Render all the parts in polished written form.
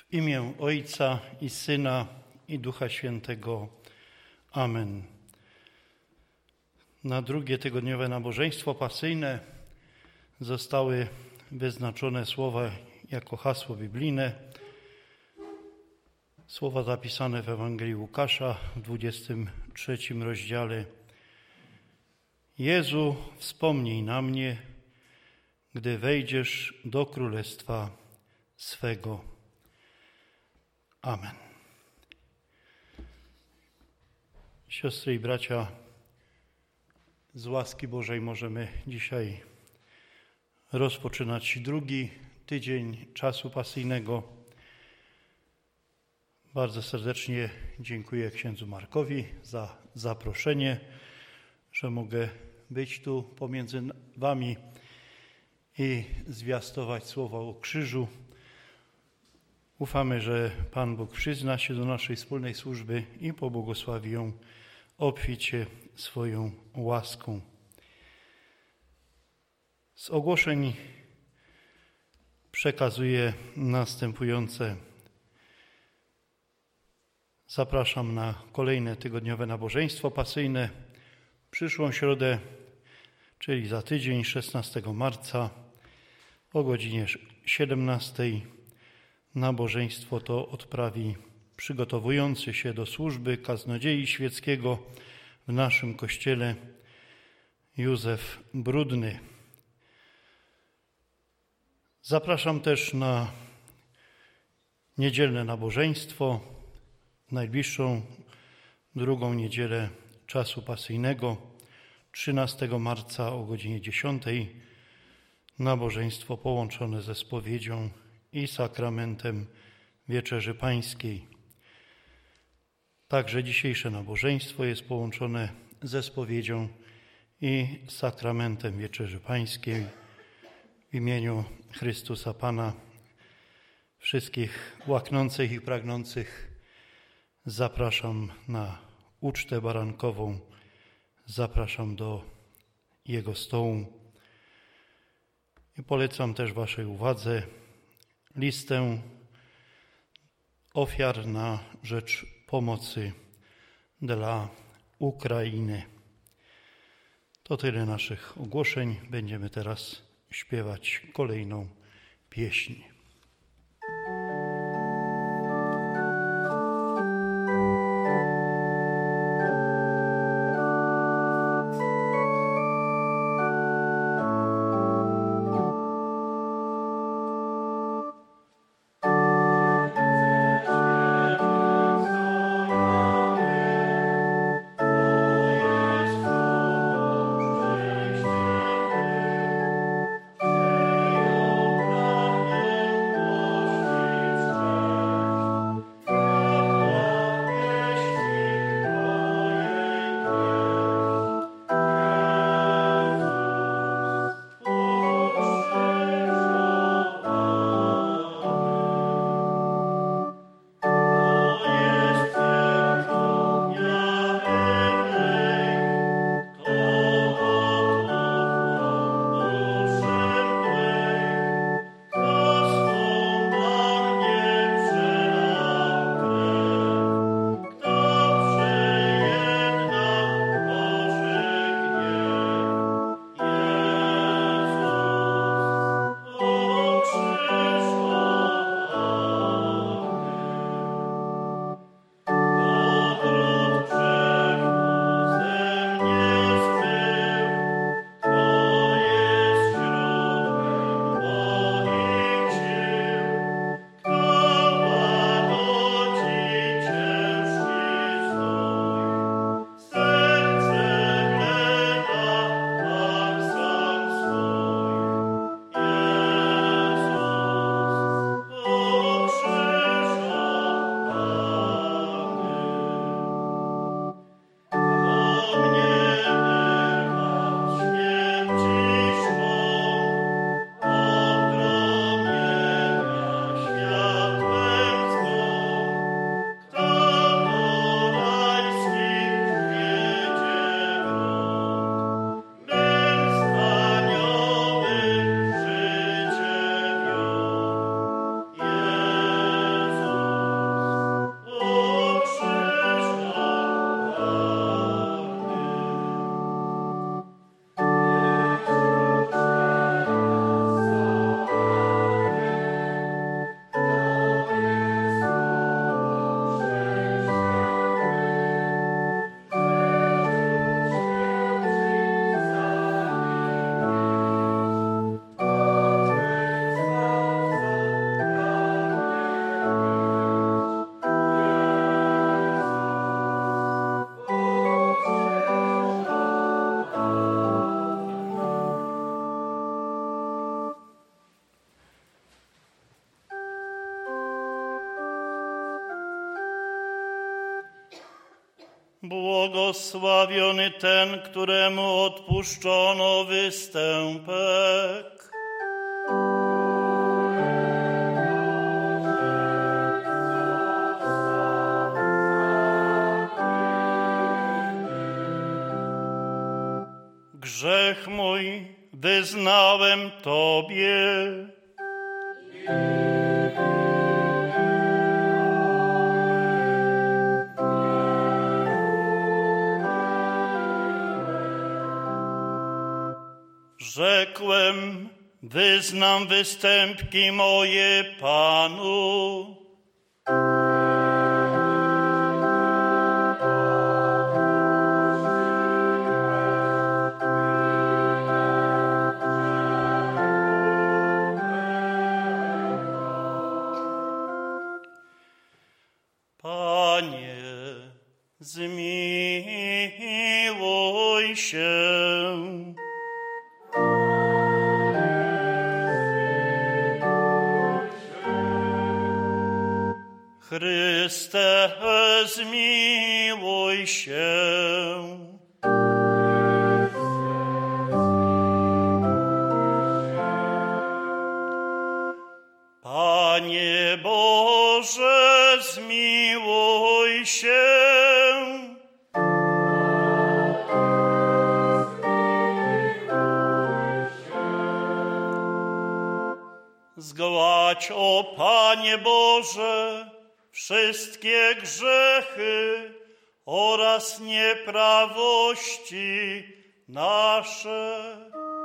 W imię Ojca i Syna i Ducha Świętego. Amen. Na drugie tygodniowe nabożeństwo pasyjne zostały wyznaczone słowa jako hasło biblijne. Słowa zapisane w Ewangelii Łukasza w 23 rozdziale. Jezu, wspomnij na mnie, gdy wejdziesz do królestwa swego. Amen. Siostry i bracia, z łaski Bożej możemy dzisiaj rozpoczynać drugi tydzień czasu pasyjnego. Bardzo serdecznie dziękuję księdzu Markowi za zaproszenie, że mogę być tu pomiędzy wami i zwiastować słowa o krzyżu. Ufamy, że Pan Bóg przyzna się do naszej wspólnej służby i pobłogosławi ją obficie swoją łaską. Z ogłoszeń przekazuję następujące. Zapraszam na kolejne tygodniowe nabożeństwo pasyjne. Przyszłą środę, czyli za tydzień, 16 marca o godzinie 17. Nabożeństwo to odprawi przygotowujący się do służby kaznodziei świeckiego w naszym kościele Józef Brudny. Zapraszam też na niedzielne nabożeństwo, najbliższą drugą niedzielę czasu pasyjnego, 13 marca o godzinie 10. Nabożeństwo połączone ze spowiedzią i sakramentem Wieczerzy Pańskiej. Także dzisiejsze nabożeństwo jest połączone ze spowiedzią i sakramentem Wieczerzy Pańskiej. W imieniu Chrystusa Pana wszystkich łaknących i pragnących zapraszam na ucztę barankową, zapraszam do Jego stołu i polecam też waszej uwadze listę ofiar na rzecz pomocy dla Ukrainy. To tyle naszych ogłoszeń. Będziemy teraz śpiewać kolejną pieśń. Błogosławiony ten, któremu odpuszczono występek. Grzech mój wyznałem Tobie. Rzekłem, wyznam występki moje Panu. Panie, zmiłuj się. Chryste, zmiłuj się. Panie Boże, zmiłuj się. Zgładź, o Panie Boże, wszystkie grzechy oraz nieprawości nasze.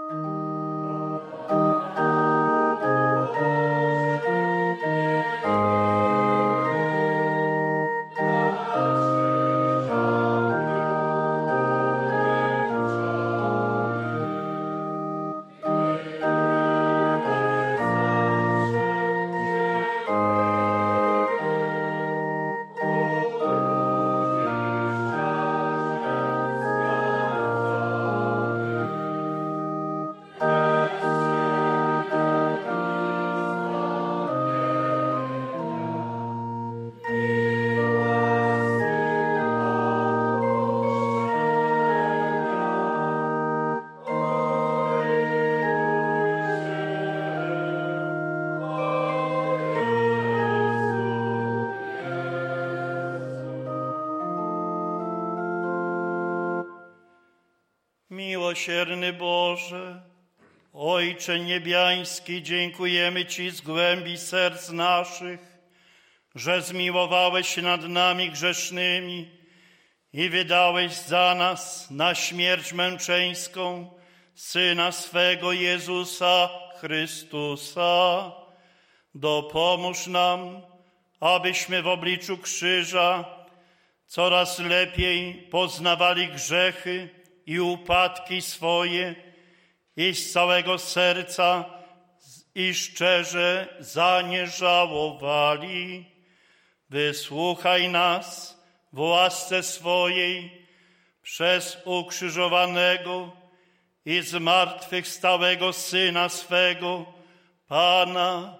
Miłosierny Boże, Ojcze niebiański, dziękujemy Ci z głębi serc naszych, że zmiłowałeś się nad nami grzesznymi i wydałeś za nas na śmierć męczeńską Syna swego Jezusa Chrystusa. Dopomóż nam, abyśmy w obliczu krzyża coraz lepiej poznawali grzechy i upadki swoje i z całego serca i szczerze za nie żałowali. Wysłuchaj nas w łasce swojej przez ukrzyżowanego i zmartwychwstałego Syna swego, Pana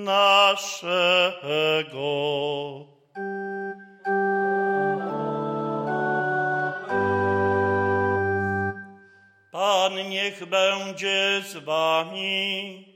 naszego. Pan niech będzie z wami.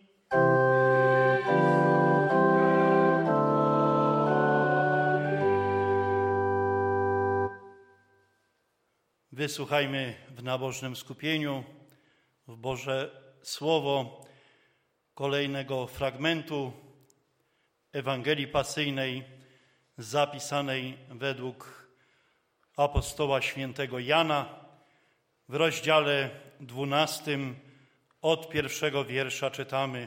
Wysłuchajmy w nabożnym skupieniu w Boże Słowo kolejnego fragmentu Ewangelii Pasyjnej zapisanej według apostoła świętego Jana w rozdziale 12 od 1 wiersza czytamy: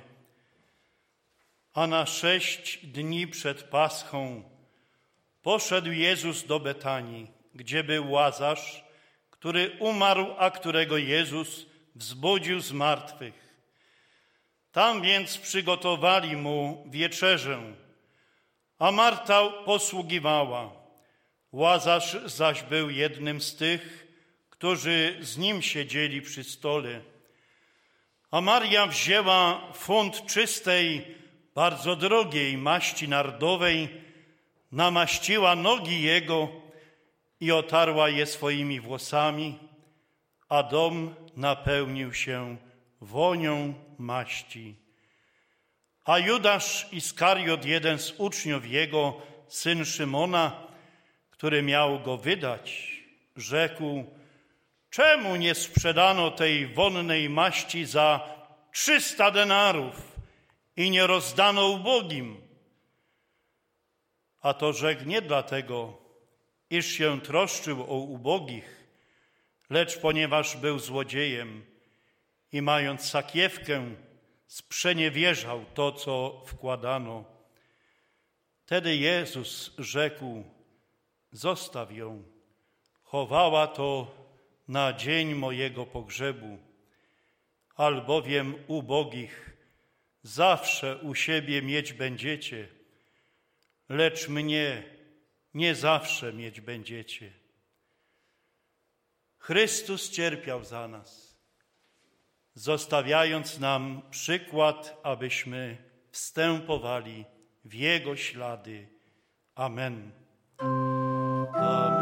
A na 6 dni przed Paschą poszedł Jezus do Betanii, gdzie był Łazarz, który umarł, a którego Jezus wzbudził z martwych. Tam więc przygotowali mu wieczerzę, a Marta posługiwała. Łazarz zaś był jednym z tych, którzy z nim siedzieli przy stole. A Maria wzięła funt czystej, bardzo drogiej maści nardowej, namaściła nogi Jego i otarła je swoimi włosami, a dom napełnił się wonią maści. A Judasz Iskariot, jeden z uczniów jego, syn Szymona, który miał go wydać, rzekł: czemu nie sprzedano tej wonnej maści za 300 denarów i nie rozdano ubogim? A to rzekł nie dlatego, iż się troszczył o ubogich, lecz ponieważ był złodziejem i mając sakiewkę, sprzeniewierzał to, co wkładano. Wtedy Jezus rzekł: zostaw ją, chowała to na dzień mojego pogrzebu, albowiem ubogich zawsze u siebie mieć będziecie, lecz mnie nie zawsze mieć będziecie. Chrystus cierpiał za nas, zostawiając nam przykład, abyśmy wstępowali w Jego ślady. Amen. Amen.